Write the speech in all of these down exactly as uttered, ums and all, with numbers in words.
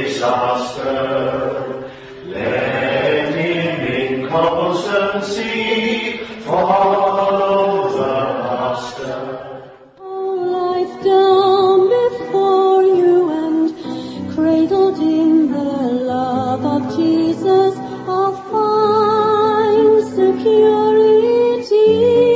disaster. Let him in constancy follow the Master. Life down before you and cradled in the love of Jesus, I'll find security.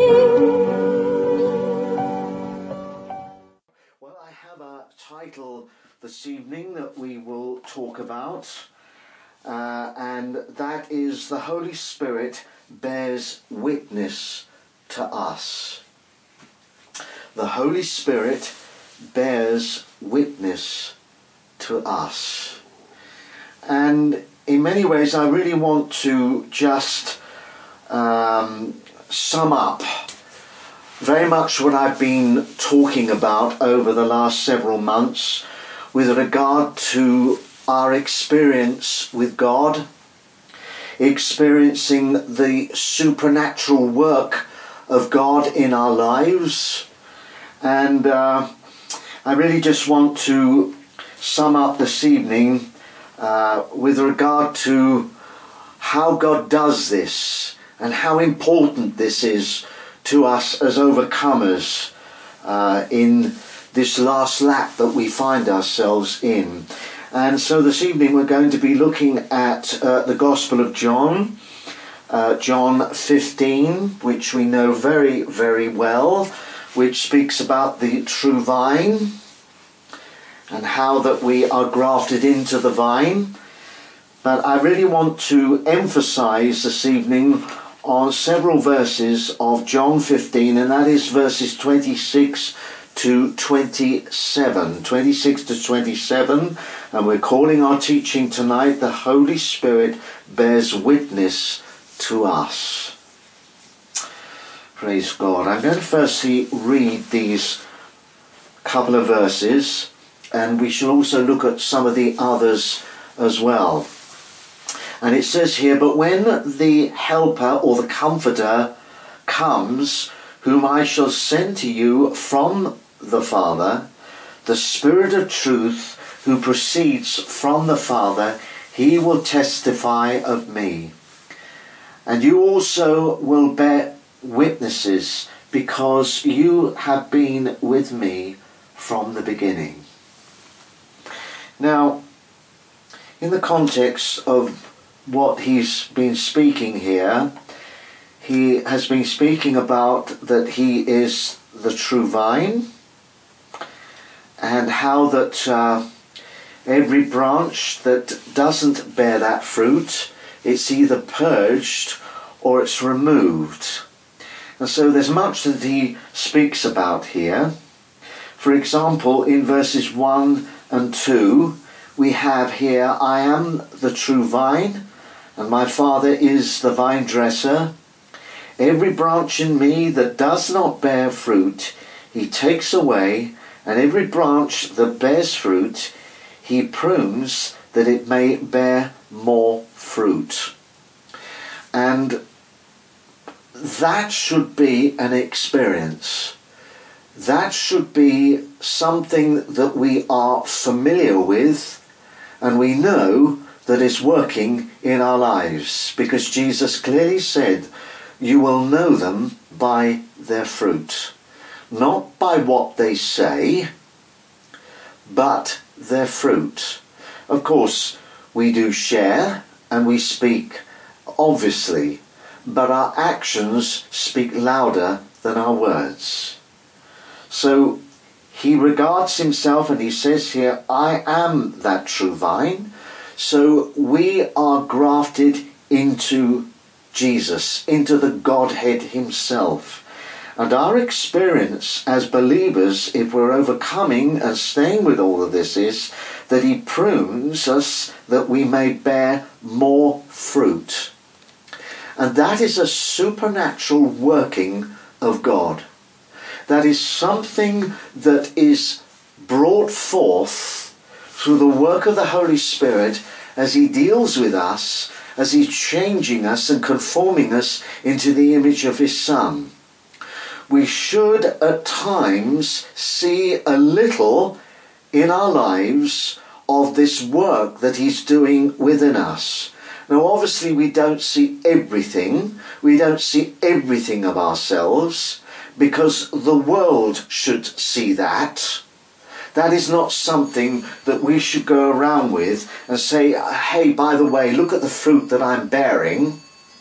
Well, I have a title this evening that we will talk about, uh, and that is The Holy Spirit Bears Witness to Us. The Holy Spirit bears witness to us. And in many ways I really want to just um, sum up very much what I've been talking about over the last several months with regard to our experience with God, experiencing the supernatural work of God in our lives. And uh, I really just want to sum up this evening uh, with regard to how God does this and how important this is to us as overcomers uh, in this last lap that we find ourselves in. And so this evening we're going to be looking at uh, the Gospel of John, uh, John fifteen, which we know very, very well, which speaks about the true vine and how that we are grafted into the vine. But I really want to emphasize this evening on several verses of John fifteen, and that is verses twenty-six to twenty-seven. twenty-six to twenty-seven, and we're calling our teaching tonight, The Holy Spirit Bears Witness to Us. Praise God. I'm going to firstly read these couple of verses, and we shall also look at some of the others as well. And it says here, "But when the Helper or the Comforter comes, whom I shall send to you from the Father, the Spirit of truth who proceeds from the Father, he will testify of me. And you also will bear witnesses, because you have been with me from the beginning." Now, in the context of what he's been speaking here, he has been speaking about that he is the true vine, and how that uh, every branch that doesn't bear that fruit, it's either purged or it's removed. And so there's much that he speaks about here. For example, in verses one and two, we have here, "I am the true vine, and my Father is the vine dresser. Every branch in me that does not bear fruit, he takes away, and every branch that bears fruit, he prunes, that it may bear more fruit." And that should be an experience. That should be something that we are familiar with, and we know that is working in our lives, because Jesus clearly said, "You will know them by their fruit." Not by what they say, but their fruit. Of course, we do share and we speak, obviously, but our actions speak louder than our words. So he regards himself, and he says here, "I am that true vine." So we are grafted into Jesus, into the Godhead himself. And our experience as believers, if we're overcoming and staying with all of this, is that he prunes us that we may bear more fruit. And that is a supernatural working of God. That is something that is brought forth through the work of the Holy Spirit as he deals with us, as he's changing us and conforming us into the image of his Son. We should at times see a little in our lives of this work that he's doing within us. Now, obviously, we don't see everything. We don't see everything of ourselves, because the world should see that. That is not something that we should go around with and say, hey, by the way, look at the fruit that I'm bearing.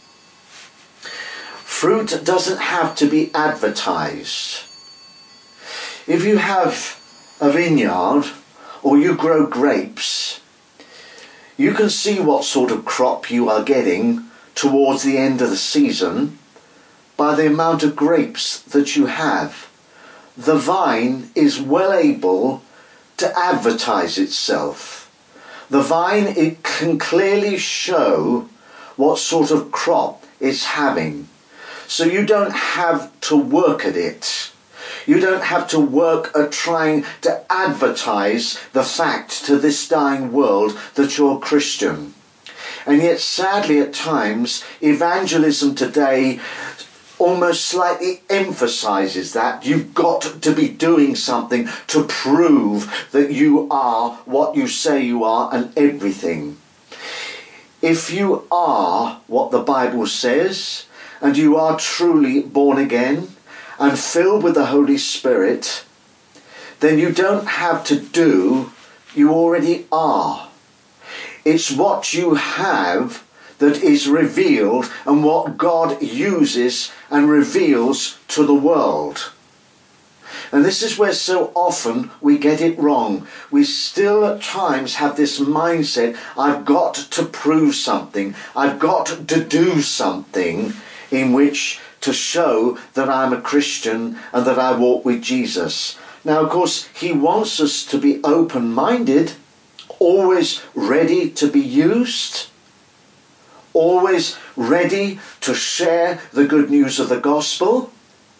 Fruit doesn't have to be advertised. If you have a vineyard or you grow grapes, you can see what sort of crop you are getting towards the end of the season by the amount of grapes that you have. The vine is well able to advertise itself. The vine, it can clearly show what sort of crop it's having. So you don't have to work at it. You don't have to work at trying to advertise the fact to this dying world that you're a Christian. And yet, sadly, at times, evangelism today almost slightly emphasizes that. You've got to be doing something to prove that you are what you say you are and everything. If you are what the Bible says, and you are truly born again and filled with the Holy Spirit, then you don't have to do, you already are. It's what you have that is revealed and what God uses and reveals to the world. And this is where so often we get it wrong. We still at times have this mindset, I've got to prove something, I've got to do something in which to show that I'm a Christian and that I walk with Jesus. Now, of course, he wants us to be open-minded, always ready to be used, always ready to share the good news of the gospel.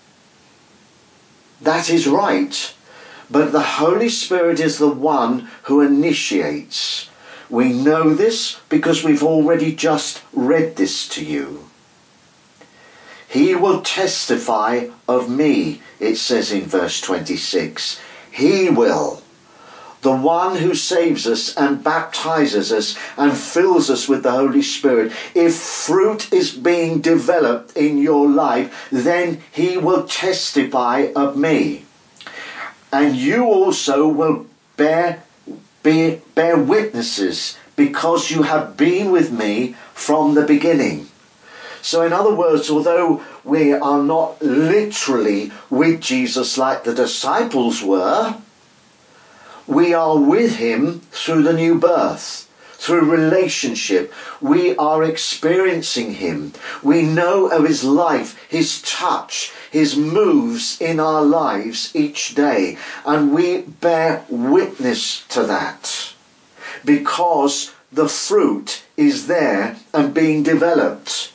That is right. But the Holy Spirit is the one who initiates. We know this because we've already just read this to you. He will testify of me, it says in verse twenty-six. He will. The one who saves us and baptizes us and fills us with the Holy Spirit. If fruit is being developed in your life, then he will testify of me. And you also will bear, be, bear witnesses, because you have been with me from the beginning. So in other words, although we are not literally with Jesus like the disciples were, we are with him through the new birth, through relationship. We are experiencing him. We know of his life, his touch, his moves in our lives each day. And we bear witness to that because the fruit is there and being developed.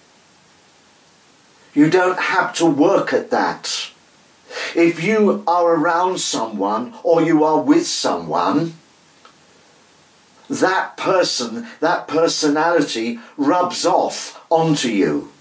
You don't have to work at that. If you are around someone or you are with someone, that person, that personality rubs off onto you.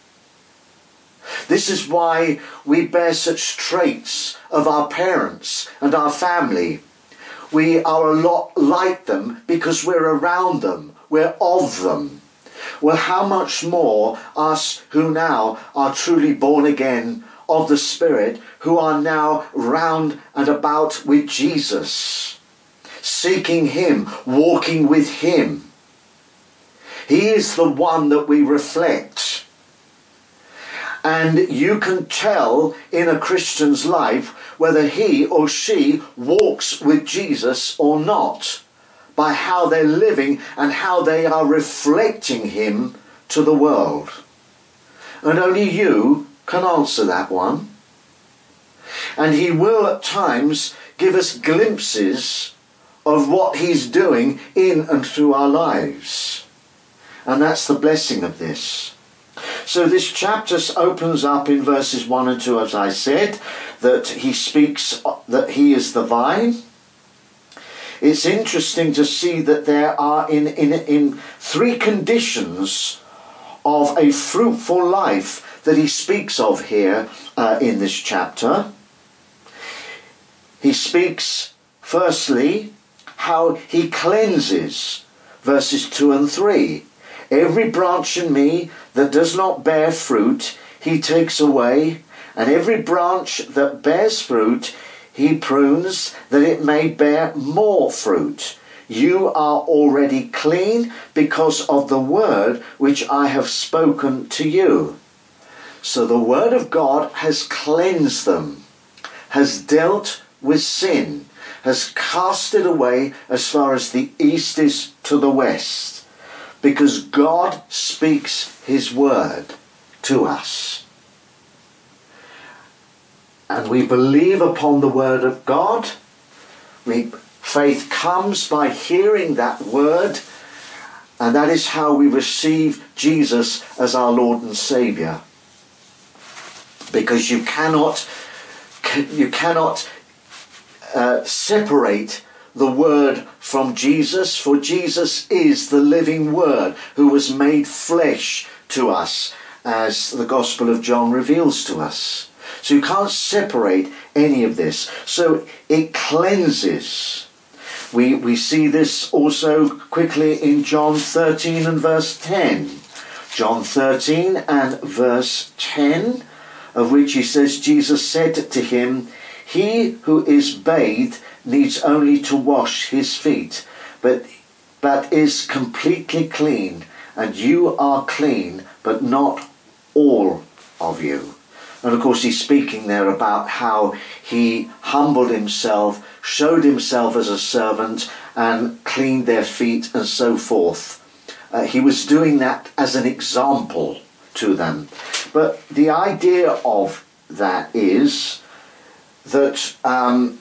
This is why we bear such traits of our parents and our family. We are a lot like them because we're around them, we're of them. Well, how much more us who now are truly born again of the Spirit, who are now round and about with Jesus, seeking him, walking with him. He is the one that we reflect. And you can tell in a Christian's life whether he or she walks with Jesus or not, by how they're living and how they are reflecting him to the world. And only you can answer that one. And he will at times give us glimpses of what he's doing in and through our lives. And that's the blessing of this. So this chapter opens up in verses one and two, as I said, that he speaks that he is the vine. It's interesting to see that there are in, in, in three conditions of a fruitful life that he speaks of here uh, in this chapter. He speaks, firstly, how he cleanses. Verses two and three. Every branch in me that does not bear fruit, he takes away, and every branch that bears fruit, he prunes, that it may bear more fruit. You are already clean because of the word which I have spoken to you. So the word of God has cleansed them, has dealt with sin, has cast it away as far as the east is to the west, because God speaks his word to us. And we believe upon the word of God. We, faith comes by hearing that word, and that is how we receive Jesus as our Lord and Saviour. Because you cannot, you cannot uh, separate the word from Jesus, for Jesus is the living word who was made flesh to us, as the Gospel of John reveals to us. So you can't separate any of this. So it cleanses. We, we see this also quickly in John thirteen and verse ten. John thirteen and verse ten, of which he says, Jesus said to him, he who is bathed needs only to wash his feet, but, but is completely clean, and you are clean, but not all of you. And of course he's speaking there about how he humbled himself, showed himself as a servant, and cleaned their feet and so forth. Uh, he was doing that as an example to them. But the idea of that is that um,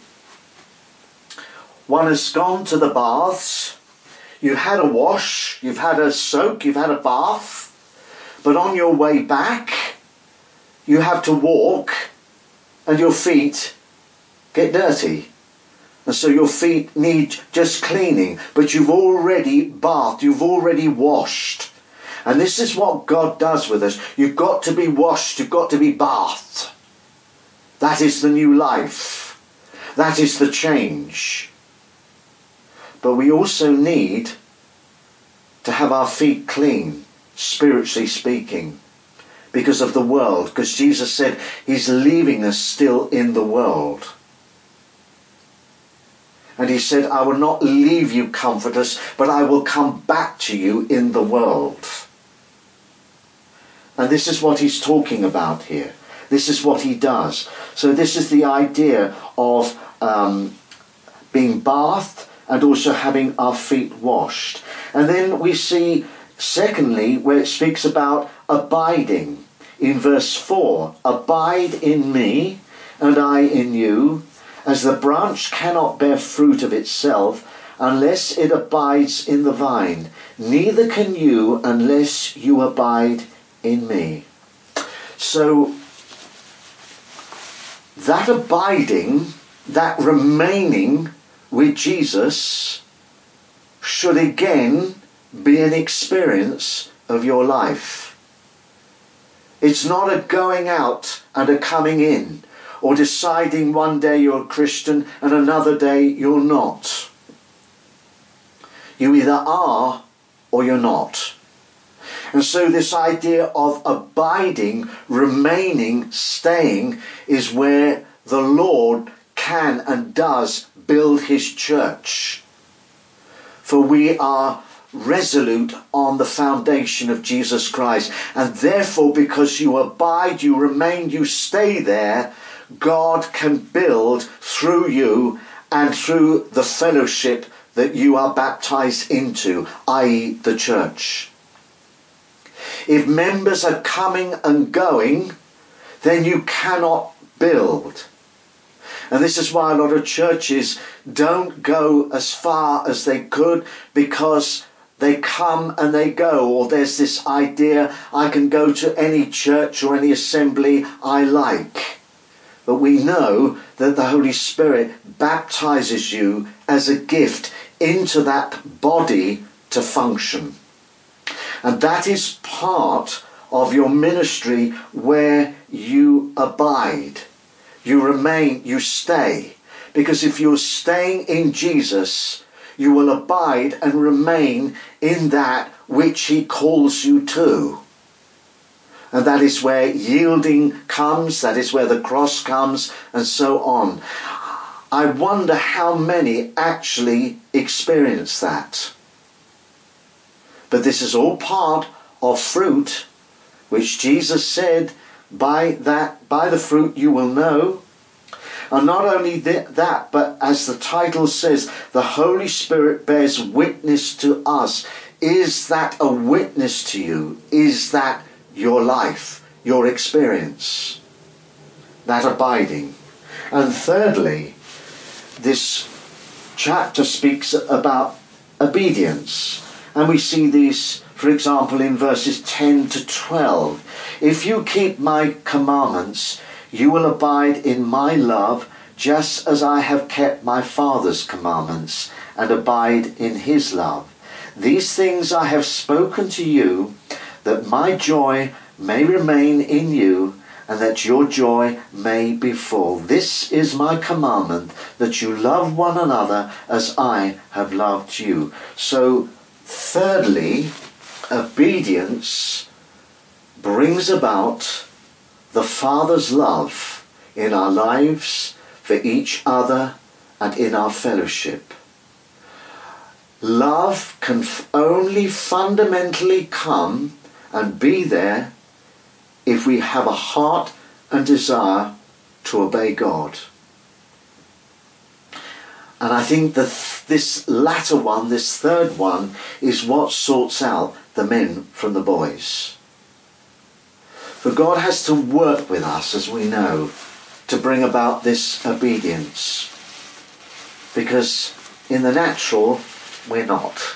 one has gone to the baths, you've had a wash, you've had a soak, you've had a bath, but on your way back, you have to walk and your feet get dirty. And so your feet need just cleaning, but you've already bathed, you've already washed. And this is what God does with us. You've got to be washed, you've got to be bathed. That is the new life. That is the change. But we also need to have our feet clean, spiritually speaking, because of the world. Because Jesus said he's leaving us still in the world. And he said, I will not leave you comfortless, but I will come back to you in the world. And this is what he's talking about here. This is what he does. So this is the idea of um, being bathed and also having our feet washed. And then we see, secondly, where it speaks about abiding. In verse four, abide in me and I in you, as the branch cannot bear fruit of itself unless it abides in the vine, neither can you unless you abide in me. So that abiding, that remaining with Jesus should again be an experience of your life. It's not a going out and a coming in, or deciding one day you're a Christian and another day you're not. You either are or you're not. And so this idea of abiding, remaining, staying is where the Lord can and does build his church. For we are resolute on the foundation of Jesus Christ. And therefore, because you abide, you remain, you stay there, God can build through you and through the fellowship that you are baptized into, that is the church. If members are coming and going, then you cannot build. And this is why a lot of churches don't go as far as they could, because they come and they go, or there's this idea, I can go to any church or any assembly I like. But we know that the Holy Spirit baptizes you as a gift into that body to function. And that is part of your ministry where you abide. You remain, you stay. Because if you're staying in Jesus, you will abide and remain in that which he calls you to. And that is where yielding comes, that is where the cross comes, and so on. I wonder how many actually experience that. But this is all part of fruit, which Jesus said, by that, by the fruit you will know. And not only that, but as the title says, the Holy Spirit bears witness to us. Is that a witness to you? Is that your life, your experience? That abiding. And thirdly, this chapter speaks about obedience. And we see these, for example, in verses ten to twelve. If you keep my commandments, you will abide in my love, just as I have kept my Father's commandments and abide in his love. These things I have spoken to you, that my joy may remain in you, and that your joy may be full. This is my commandment, that you love one another as I have loved you. So, thirdly, obedience brings about the Father's love in our lives, for each other, and in our fellowship. Love can only fundamentally come and be there if we have a heart and desire to obey God. And I think that this latter one, this third one, is what sorts out the men from the boys. For God has to work with us, as we know, to bring about this obedience. Because in the natural, we're not.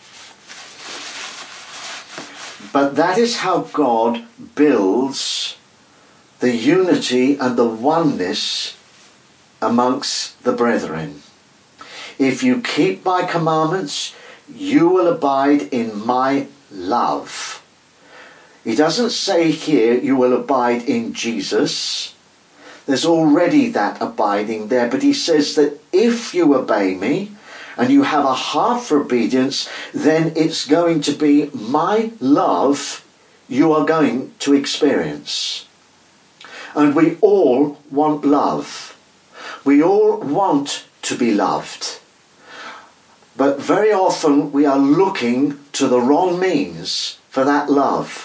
But that is how God builds the unity and the oneness amongst the brethren. If you keep my commandments, you will abide in my love. He doesn't say here you will abide in Jesus. There's already that abiding there, but he says that if you obey me and you have a heart for obedience, then it's going to be my love you are going to experience. And we all want love. We all want to be loved. But very often we are looking to the wrong means for that love.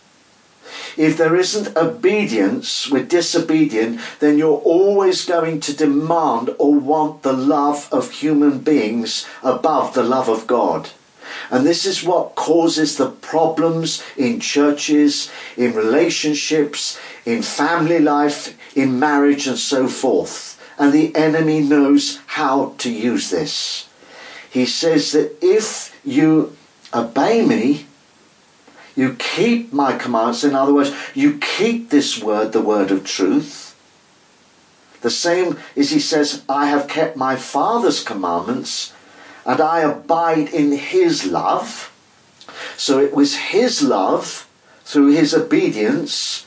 If there isn't obedience with disobedience, then you're always going to demand or want the love of human beings above the love of God. And this is what causes the problems in churches, in relationships, in family life, in marriage and so forth. And the enemy knows how to use this. He says that if you obey me, you keep my commands, in other words, you keep this word, the word of truth. The same as he says, I have kept my Father's commandments and I abide in his love. So it was his love, through his obedience,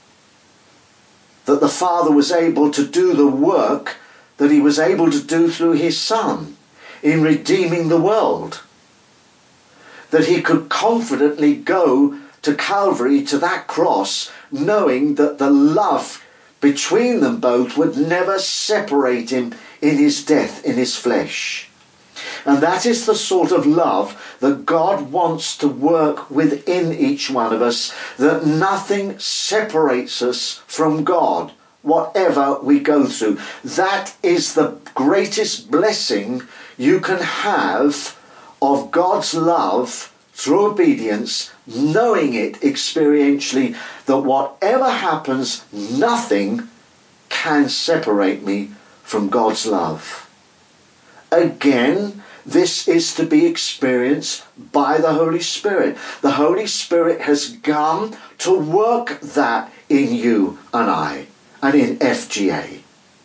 that the Father was able to do the work that he was able to do through his Son in redeeming the world. That he could confidently go to Calvary, to that cross, knowing that the love between them both would never separate him in his death, in his flesh. And that is the sort of love that God wants to work within each one of us, that nothing separates us from God, whatever we go through. That is the greatest blessing you can have of God's love through obedience, knowing it experientially, that whatever happens, nothing can separate me from God's love. Again, this is to be experienced by the Holy Spirit. The Holy Spirit has come to work that in you and I, and in F G A.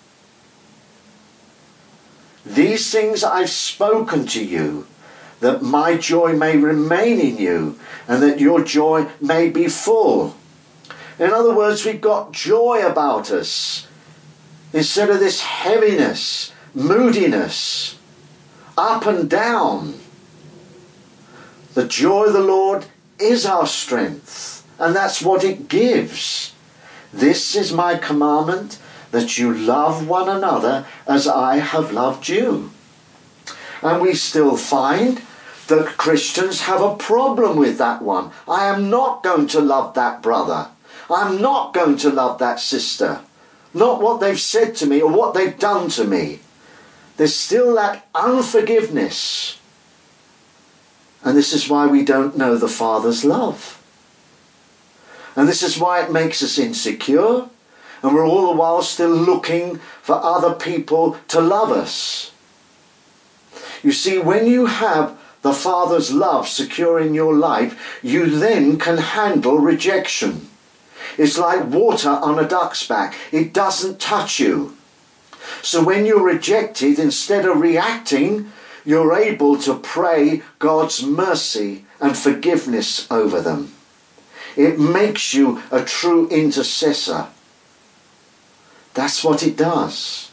These things I've spoken to you, that my joy may remain in you, and that your joy may be full. In other words, we've got joy about us, instead of this heaviness, moodiness. up and down. The joy of the Lord is our strength, and that's what it gives. This is my commandment, that you love one another as I have loved you. And we still find that Christians have a problem with that one. I am not going to love that brother. I'm not going to love that sister. Not what they've said to me or what they've done to me. There's still that unforgiveness. And this is why we don't know the Father's love. And this is why it makes us insecure. And we're all the while still looking for other people to love us. You see, when you have the Father's love secure in your life, you then can handle rejection. It's like water on a duck's back. It doesn't touch you. So when you're rejected, instead of reacting, you're able to pray God's mercy and forgiveness over them. It makes you a true intercessor. That's what it does.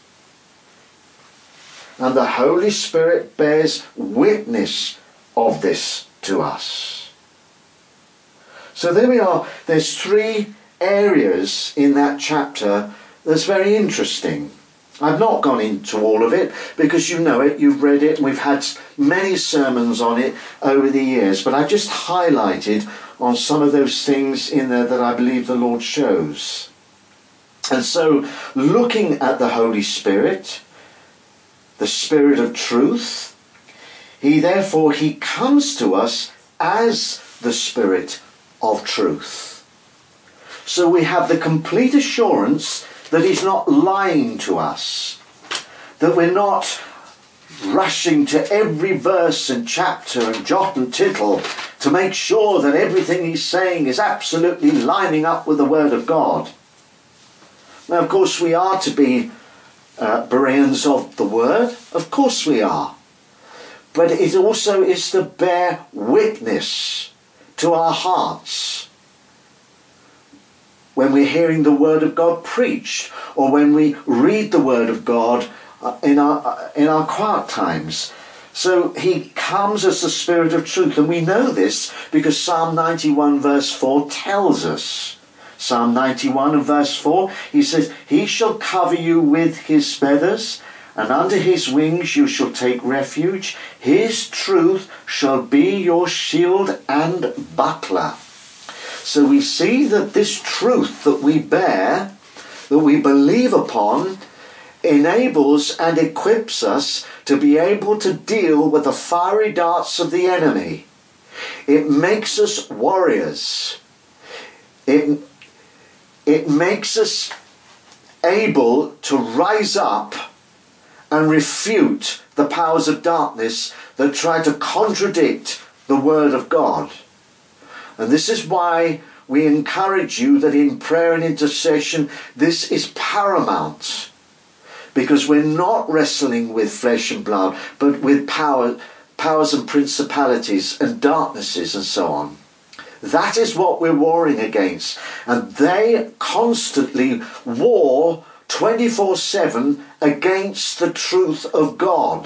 And the Holy Spirit bears witness of this to us. So there we are. There's three areas in that chapter that's very interesting. I've not gone into all of it because you know it, you've read it, and we've had many sermons on it over the years. But I've just highlighted on some of those things in there that I believe the Lord shows. And so, looking at the Holy Spirit, the Spirit of truth, he therefore, he comes to us as the Spirit of truth. So we have the complete assurance that he's not lying to us, that we're not rushing to every verse and chapter and jot and tittle to make sure that everything he's saying is absolutely lining up with the Word of God. Now, of course, we are to be uh, Bereans of the Word. Of course we are. But it also is to bear witness to our hearts. When we're hearing the Word of God preached, or when we read the Word of God uh, in our uh, in our quiet times. So he comes as the Spirit of truth, and we know this because Psalm ninety-one verse four tells us. Psalm ninety-one and verse four, he says, he shall cover you with his feathers, and under his wings you shall take refuge. His truth shall be your shield and buckler. So we see that this truth that we bear, that we believe upon, enables and equips us to be able to deal with the fiery darts of the enemy. It makes us warriors. It, it makes us able to rise up and refute the powers of darkness that try to contradict the Word of God. And this is why we encourage you that in prayer and intercession, this is paramount. Because we're not wrestling with flesh and blood, but with power, powers and principalities and darknesses and so on. That is what we're warring against. And they constantly war twenty-four seven against the truth of God.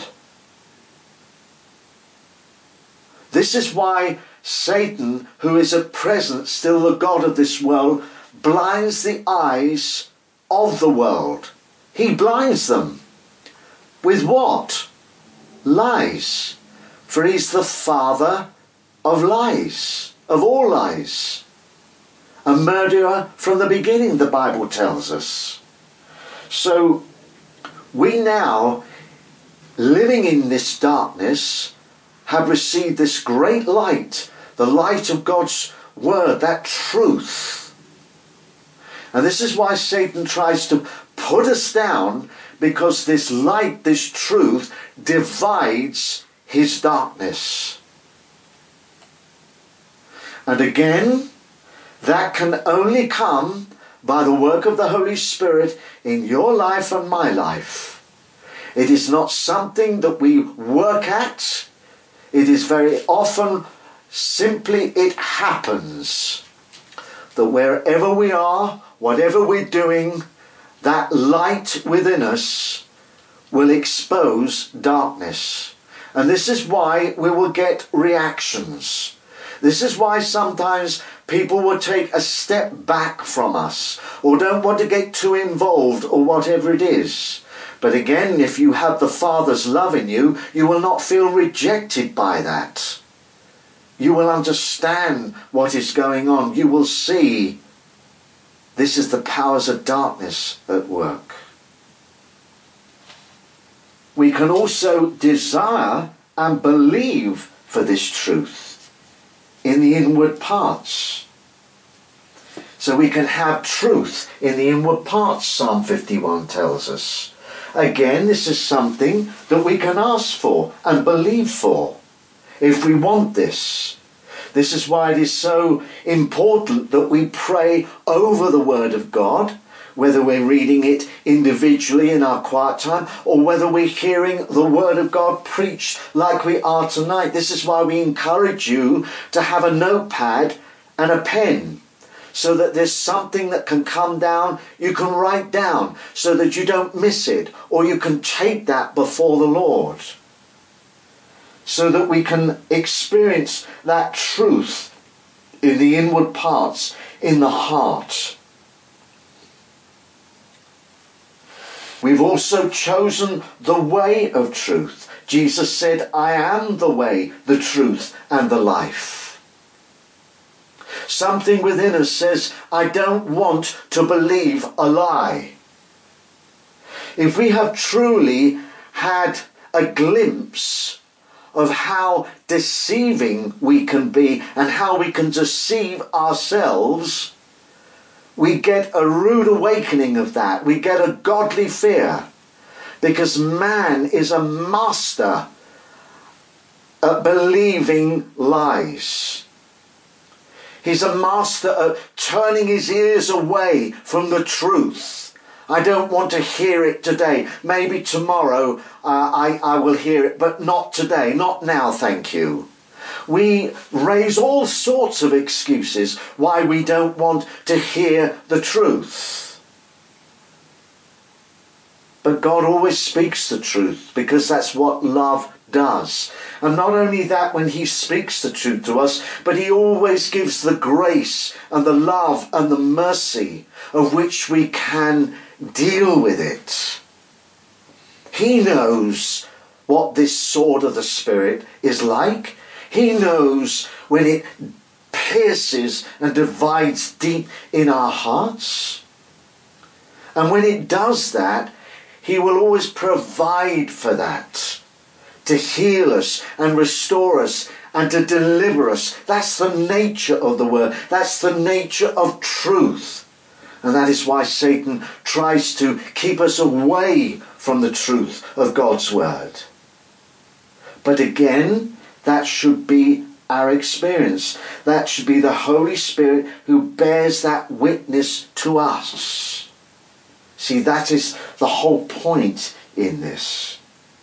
This is why Satan, who is at present still the god of this world, blinds the eyes of the world. He blinds them. With what? Lies. For he's the father of lies, of all lies. A murderer from the beginning, the Bible tells us. So we now, living in this darkness, have received this great light, the light of God's word, that truth. And this is why Satan tries to put us down, because this light, this truth, divides his darkness. And again, that can only come by the work of the Holy Spirit in your life and my life. It is not something that we work at. It is very often simply it happens that wherever we are, whatever we're doing, that light within us will expose darkness. And this is why we will get reactions. This is why sometimes people will take a step back from us or don't want to get too involved or whatever it is. But again, if you have the Father's love in you, you will not feel rejected by that. You will understand what is going on. You will see this is the powers of darkness at work. We can also desire and believe for this truth in the inward parts. So we can have truth in the inward parts, Psalm fifty-one tells us. Again, this is something that we can ask for and believe for if we want this. This is why it is so important that we pray over the Word of God, whether we're reading it individually in our quiet time or whether we're hearing the Word of God preached like we are tonight. This is why we encourage you to have a notepad and a pen, so that there's something that can come down, you can write down so that you don't miss it, or you can take that before the Lord, so that we can experience that truth in the inward parts, in the heart. We've also chosen the way of truth. Jesus said, I am the way, the truth, and the life. Something within us says, I don't want to believe a lie. If we have truly had a glimpse of how deceiving we can be and how we can deceive ourselves, we get a rude awakening of that. We get a godly fear, because man is a master at believing lies. He's a master at turning his ears away from the truth. I don't want to hear it today. Maybe tomorrow uh, I, I will hear it, but not today, not now, thank you. We raise all sorts of excuses why we don't want to hear the truth. But God always speaks the truth, because that's what love does. And not only that, when he speaks the truth to us, but he always gives the grace and the love and the mercy of which we can deal with it. He knows what this sword of the Spirit is like. He knows when it pierces and divides deep in our hearts. And when it does that, he will always provide for that, to heal us and restore us and to deliver us. That's the nature of the word. That's the nature of truth. And that is why Satan tries to keep us away from the truth of God's word. But again, that should be our experience. That should be the Holy Spirit who bears that witness to us. See, that is the whole point in this.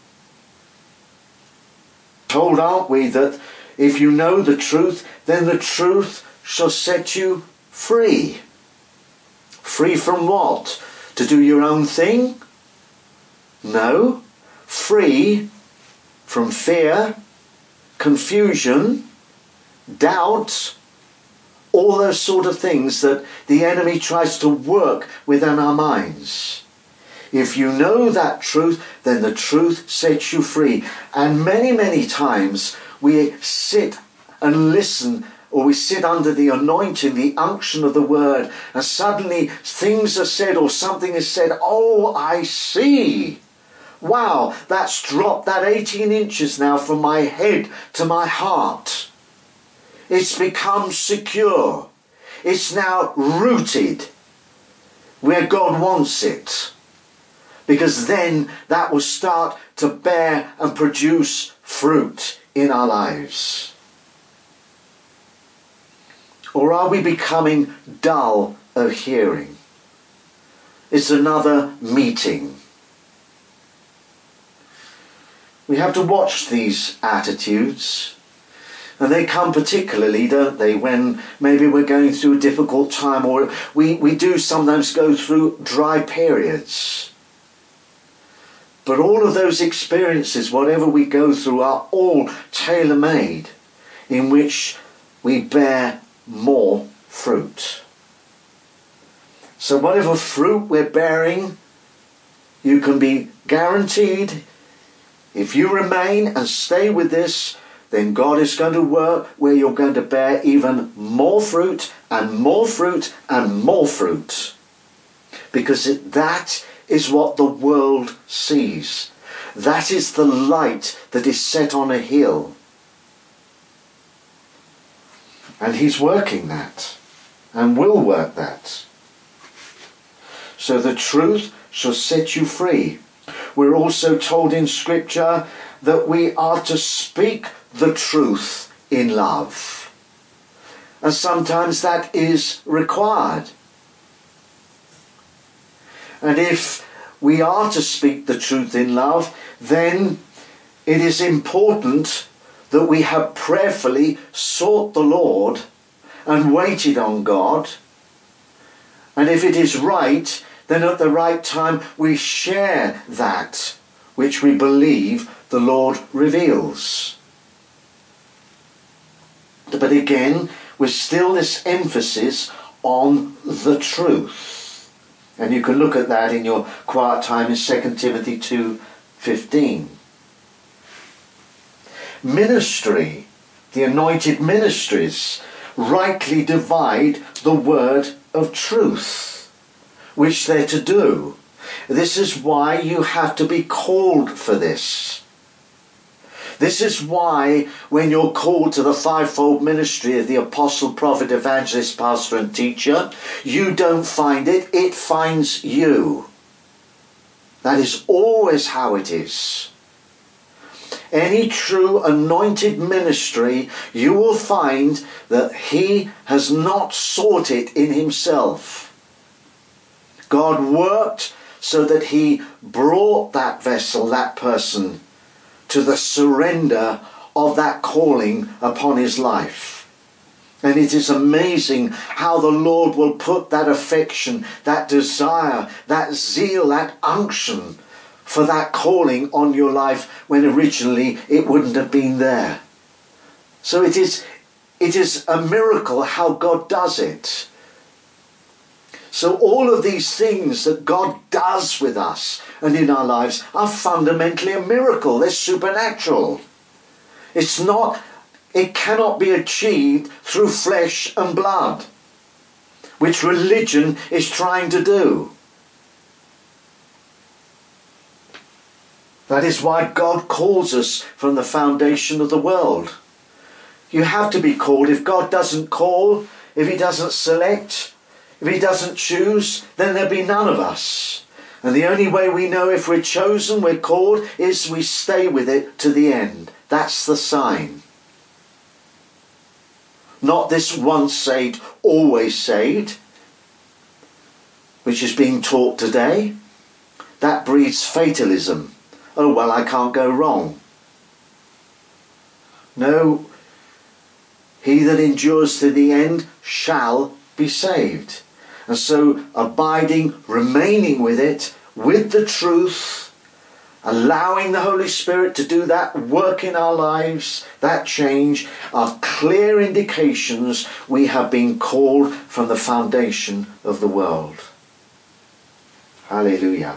Told, aren't we, that if you know the truth, then the truth shall set you free. Free from what? To do your own thing? No. Free from fear, confusion, doubt, all those sort of things that the enemy tries to work within our minds. If you know that truth, then the truth sets you free. And many, many times we sit and listen, or we sit under the anointing, the unction of the word, and suddenly things are said or something is said. Oh, I see. Wow, that's dropped that eighteen inches now from my head to my heart. It's become secure. It's now rooted where God wants it. Because then that will start to bear and produce fruit in our lives. Or are we becoming dull of hearing? It's another meeting. We have to watch these attitudes. And they come particularly, don't they, when maybe we're going through a difficult time, or we, we do sometimes go through dry periods. But all of those experiences, whatever we go through, are all tailor-made, in which we bear more fruit. So whatever fruit we're bearing, you can be guaranteed, if you remain and stay with this, then God is going to work where you're going to bear even more fruit and more fruit and more fruit. Because it, that is what the world sees. That is the light that is set on a hill. And he's working that and will work that. So the truth shall set you free. We're also told in Scripture that we are to speak the truth in love. And sometimes that is required. And if we are to speak the truth in love, then it is important that we have prayerfully sought the Lord and waited on God. And if it is right, then at the right time we share that which we believe the Lord reveals. But again, with still this emphasis on the truth. And you can look at that in your quiet time in Second Timothy two fifteen. Ministry, the anointed ministries, rightly divide the word of truth, which they're to do. This is why you have to be called for this. This is why when you're called to the fivefold ministry of the apostle, prophet, evangelist, pastor and teacher, you don't find it, it finds you. That is always how it is. Any true anointed ministry, you will find that he has not sought it in himself. God worked so that he brought that vessel, that person, to the surrender of that calling upon his life. And it is amazing how the Lord will put that affection, that desire, that zeal, that unction for that calling on your life when originally it wouldn't have been there. So it is, it is a miracle how God does it. So all of these things that God does with us and in our lives are fundamentally a miracle. They're supernatural. It's not, it cannot be achieved through flesh and blood, which religion is trying to do. That is why God calls us from the foundation of the world. You have to be called. If God doesn't call, if he doesn't select, if he doesn't choose, then there'll be none of us. And the only way we know if we're chosen, we're called, is we stay with it to the end. That's the sign. Not this once saved, always saved, which is being taught today. That breeds fatalism. Oh, well, I can't go wrong. No, he that endures to the end shall be saved. And so abiding, remaining with it, with the truth, allowing the Holy Spirit to do that work in our lives, that change, are clear indications we have been called from the foundation of the world. Hallelujah.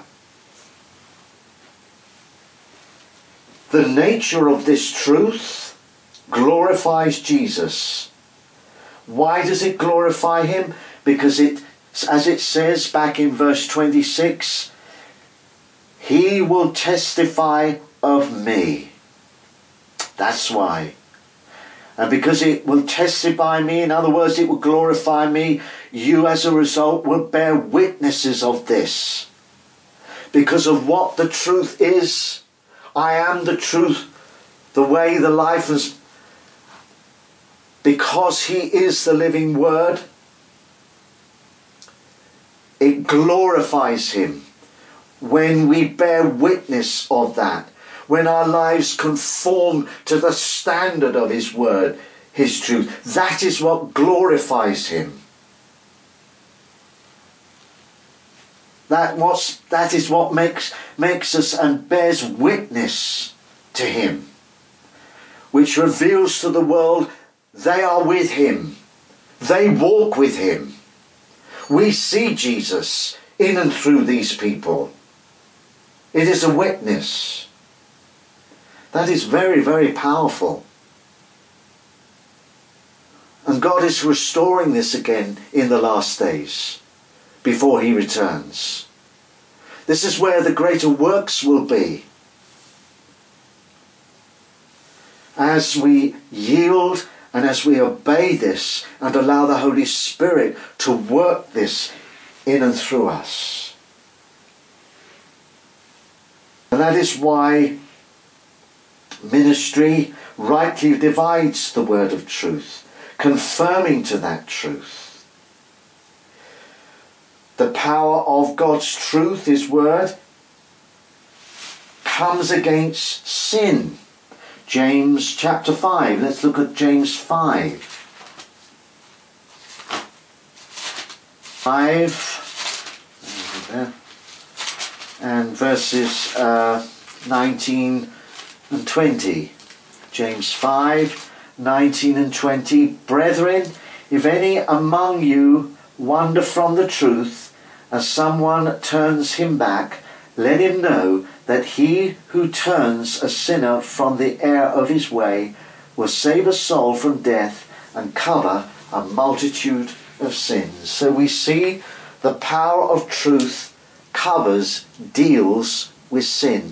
The nature of this truth glorifies Jesus. Why does it glorify him? Because it, as it says back in verse twenty-six, he will testify of me. That's why. And because it will testify me, in other words, it will glorify me, you as a result will bear witnesses of this. Because of what the truth is. I am the truth, the way, the life, is because he is the living word. It glorifies him when we bear witness of that, when our lives conform to the standard of his word, his truth. That is what glorifies him. That what's that is what makes makes us and bears witness to him, which reveals to the world they are with him. They walk with him. We see Jesus in and through these people. It is a witness. That is very, very powerful. And God is restoring this again in the last days, before he returns. This is where the greater works will be. As we yield and as we obey this and allow the Holy Spirit to work this in and through us. And that is why ministry rightly divides the word of truth, confirming to that truth. The power of God's truth, his word, comes against sin. James chapter five. Let's look at James five. five. And verses uh, nineteen and twenty. James five, nineteen and twenty. Brethren, if any among you wander from the truth, as someone turns him back, let him know that he who turns a sinner from the error of his way will save a soul from death and cover a multitude of sins. So we see the power of truth covers, deals with sin.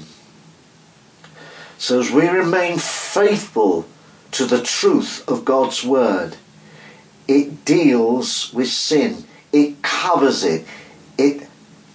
So as we remain faithful to the truth of God's word, it deals with sin. It covers it. It,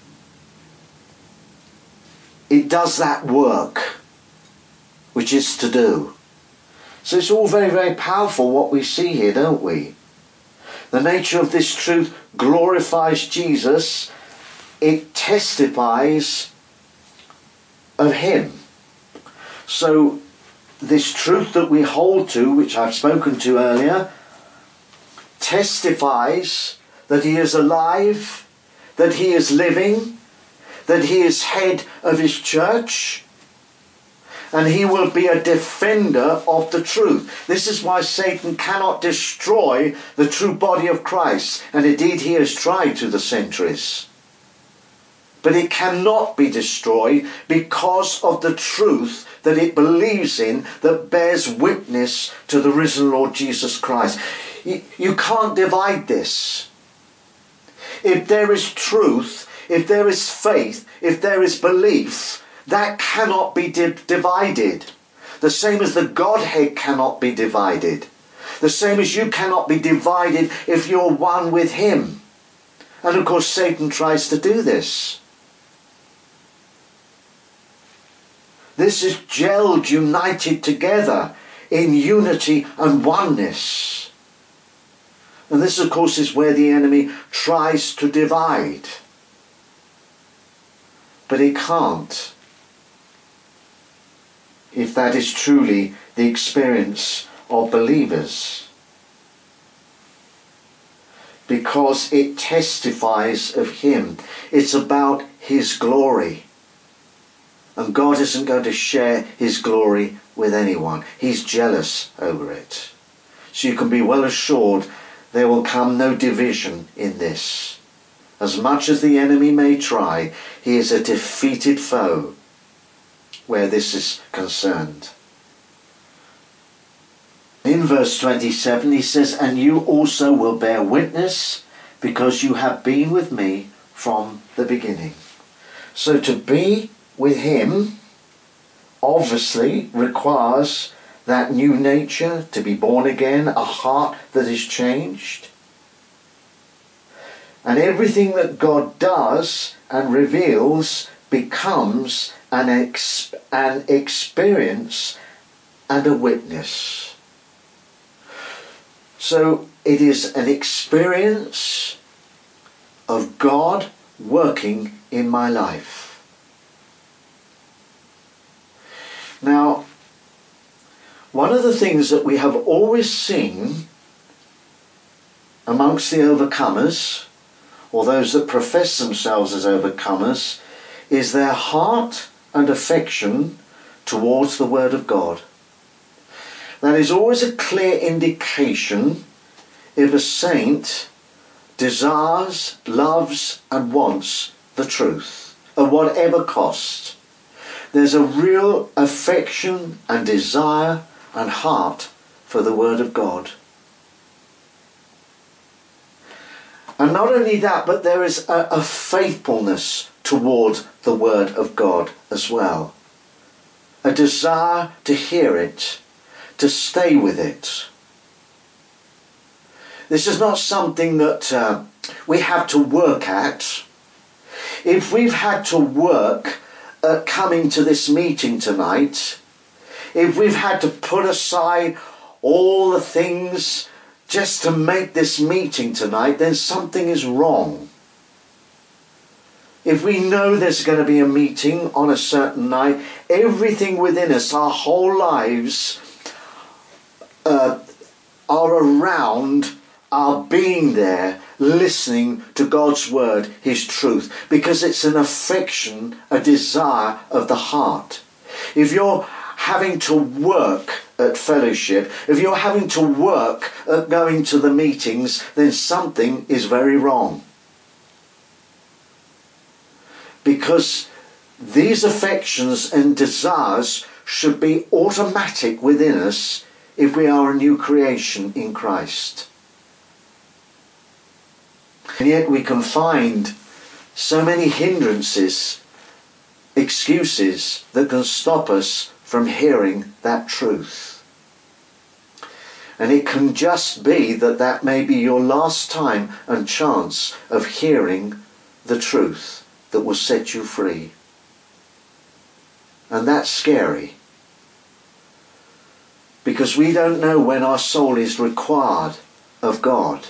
it does that work which is to do. So it's all very, very powerful what we see here, don't we? The nature of this truth glorifies Jesus. It testifies of him. So this truth that we hold to, which I've spoken to earlier, testifies that he is alive, that he is living, that he is head of his church, and he will be a defender of the truth. This is why Satan cannot destroy the true body of Christ, and indeed he has tried through the centuries. But it cannot be destroyed because of the truth that it believes in, that bears witness to the risen Lord Jesus Christ. You, you can't divide this. If there is truth, if there is faith, if there is belief, that cannot be di- divided. The same as the Godhead cannot be divided. The same as you cannot be divided if you're one with him. And of course Satan tries to do this. This is gelled, united together in unity and oneness. And this, of course, is where the enemy tries to divide. But he can't, if that is truly the experience of believers. Because it testifies of him. It's about his glory. And God isn't going to share his glory with anyone. He's jealous over it. So you can be well assured there will come no division in this. As much as the enemy may try, he is a defeated foe where this is concerned. In verse twenty-seven he says, and you also will bear witness because you have been with me from the beginning. So to be with him obviously requires that new nature, to be born again, a heart that is changed. And everything that God does and reveals becomes an, ex- an experience and a witness. So it is an experience of God working in my life. Now, one of the things that we have always seen amongst the overcomers, or those that profess themselves as overcomers, is their heart and affection towards the Word of God. That is always a clear indication if a saint desires, loves and wants the truth at whatever cost. There's a real affection and desire and heart for the Word of God. And not only that, but there is a, a faithfulness toward the Word of God as well. A desire to hear it, to stay with it. This is not something that uh, we have to work at. If we've had to work at coming to this meeting tonight, if we've had to put aside all the things just to make this meeting tonight, then something is wrong. If we know there's going to be a meeting on a certain night, everything within us, our whole lives, uh, are around our being there, listening to God's word, his truth, because it's an affection, a desire of the heart. If you're having to work at fellowship, if you're having to work at going to the meetings, then something is very wrong. Because these affections and desires should be automatic within us if we are a new creation in Christ. And yet we can find so many hindrances, excuses that can stop us from hearing that truth. And it can just be that that may be your last time and chance of hearing the truth that will set you free. And that's scary. Because we don't know when our soul is required of God.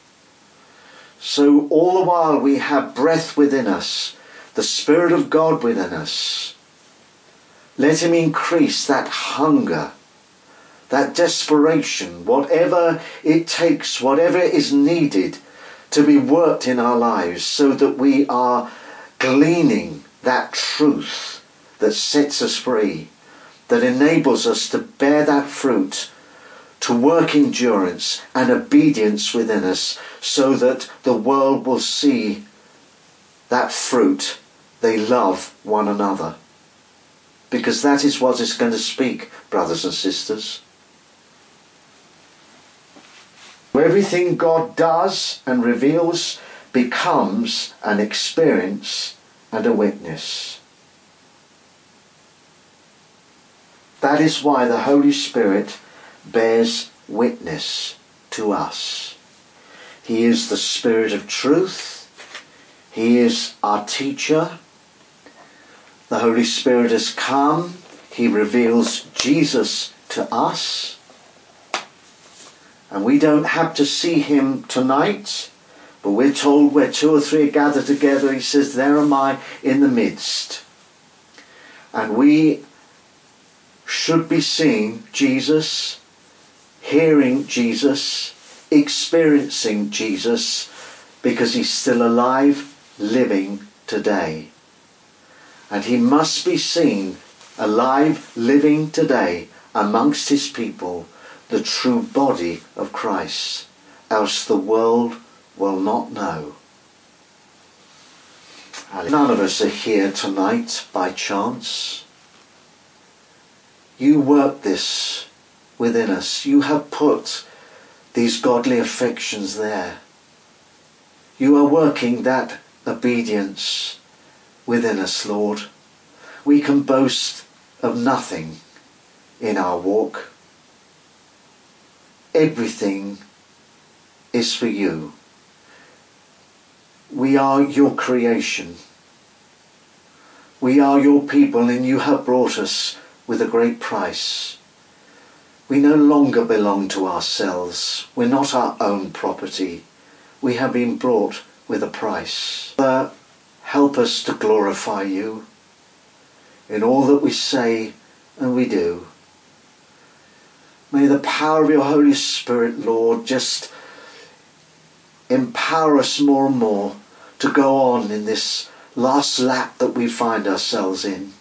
So all the while we have breath within us, the Spirit of God within us, let him increase that hunger, that desperation, whatever it takes, whatever is needed to be worked in our lives, so that we are gleaning that truth that sets us free, that enables us to bear that fruit, to work endurance and obedience within us, so that the world will see that fruit. They love one another. Because that is what is going to speak, brothers and sisters. Everything God does and reveals becomes an experience and a witness. That is why the Holy Spirit bears witness to us. He is the Spirit of truth. He is our teacher. The Holy Spirit has come. He reveals Jesus to us. And we don't have to see him tonight, but we're told where two or three are gathered together, he says, there am I in the midst. And we should be seeing Jesus, hearing Jesus, experiencing Jesus, because he's still alive, living today. And he must be seen alive, living today amongst his people, the true body of Christ, else the world will not know. None of us are here tonight by chance. You work this within us. You have put these godly affections there. You are working that obedience within us, Lord. We can boast of nothing in our walk. Everything is for you. We are your creation. We are your people, and you have brought us with a great price. We no longer belong to ourselves. We're not our own property. We have been brought with a price. Father, help us to glorify you in all that we say and we do. May the power of your Holy Spirit, Lord, just empower us more and more to go on in this last lap that we find ourselves in.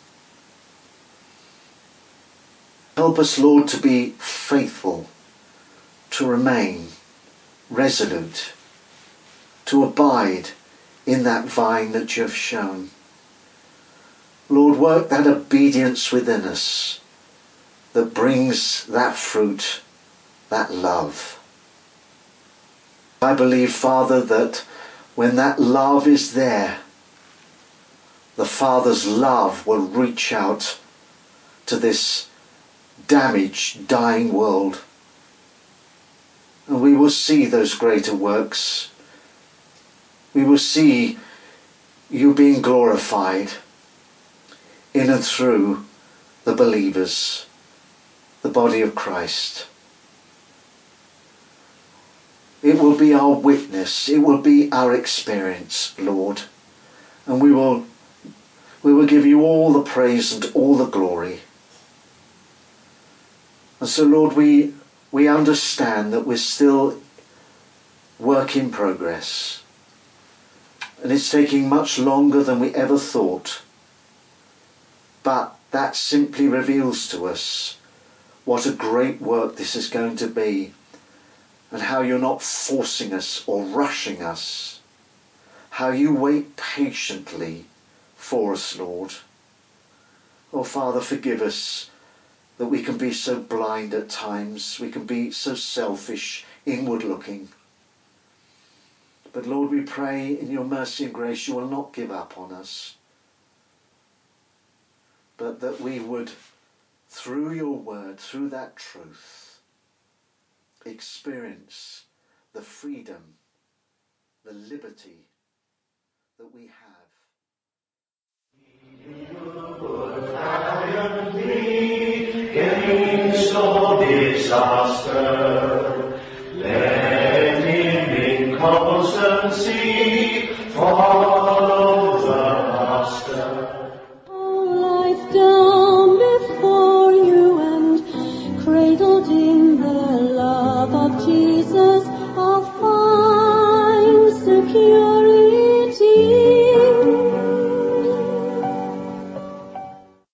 Help us, Lord, to be faithful, to remain resolute, to abide in that vine that you have shown. Lord, work that obedience within us that brings that fruit, that love. I believe, Father, that when that love is there, the Father's love will reach out to this damaged, dying world. And we will see those greater works. We will see you being glorified in and through the believers, the body of Christ. It will be our witness. It will be our experience, Lord. And we will, we will give you all the praise and all the glory. And so, Lord, we, we understand that we're still work in progress. And it's taking much longer than we ever thought. But that simply reveals to us what a great work this is going to be, and how you're not forcing us or rushing us, how you wait patiently for us, Lord. Oh, Father, forgive us that we can be so blind at times, we can be so selfish, inward looking. But Lord, we pray in your mercy and grace you will not give up on us, but that we would, through your word, through that truth, experience the freedom, the liberty that we have. Against all disaster, let him in constancy follow the Master.